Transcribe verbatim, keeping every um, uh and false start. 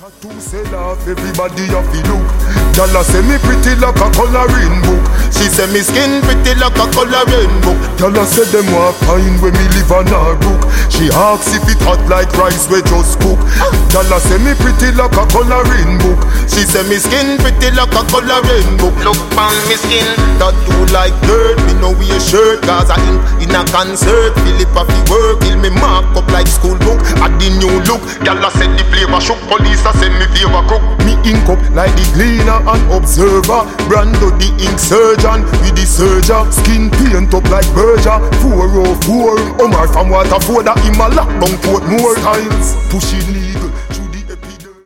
Tattoo sell off, everybody have to look. Gyal say me pretty like a coloring book. She say me skin pretty like a coloring book. Gyal say them want find when me live on her book. She asks if it hot like rice we just cook. Gyal say me pretty like a coloring book. She say me skin pretty like a coloring book. Look on me skin, tattoo like dirt. Me no wear shirt, cause I in, in a concert. Philip a fi work, till me mark up like school book. Add the new look, gyal say the flavor shook. Police a send me favor cook. Me ink up like the cleaner and observer. Brando the ink surgeon with the surgeon. Skin paint up like Berger. four oh four Omar from Waterford. Him a lock down Portmore times. Pushing lead